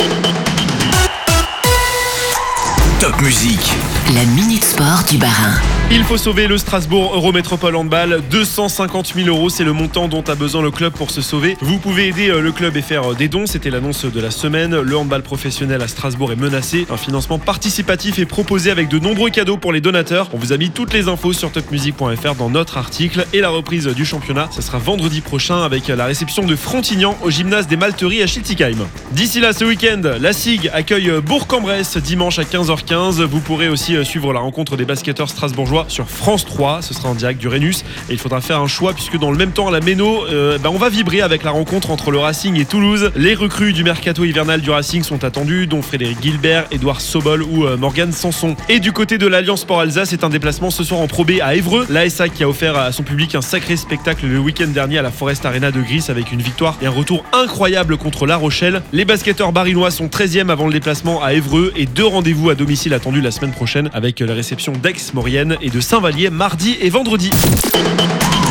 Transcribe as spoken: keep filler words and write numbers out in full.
Top Musique. La Minute Sport du Bas-Rhin. Il faut sauver le Strasbourg Eurométropole Handball. deux cent cinquante mille euros, c'est le montant dont a besoin le club pour se sauver. Vous pouvez aider le club et faire des dons. C'était l'annonce de la semaine. Le handball professionnel à Strasbourg est menacé. Un financement participatif est proposé avec de nombreux cadeaux pour les donateurs. On vous a mis toutes les infos sur top musique point f r dans notre article. Et la reprise du championnat, ce sera vendredi prochain avec la réception de Frontignan au gymnase des Malteries à Schiltigheim. D'ici là, ce week-end, la S I G accueille Bourg-en-Bresse dimanche à quinze heures quinze. Vous pourrez aussi suivre la rencontre des basketteurs strasbourgeois sur France trois. Ce sera en direct du Rhenus et il faudra faire un choix puisque dans le même temps à la Méno, euh, bah on va vibrer avec la rencontre entre le Racing et Toulouse. Les recrues du mercato hivernal du Racing sont attendues, dont Frédéric Gilbert, Édouard Sobol ou euh, Morgane Sanson. Et du côté de l'Alliance Sport Alsace, c'est un déplacement ce soir en Pro B à Évreux. L'A S A qui a offert à son public un sacré spectacle le week-end dernier à la Forest Arena de Gris avec une victoire et un retour incroyable contre La Rochelle. Les basketteurs barinois sont treizième avant le déplacement à Évreux et deux rendez-vous à domicile attendus la semaine prochaine avec la réception d'Aix-Maurienne et de Saint-Vallier mardi et vendredi.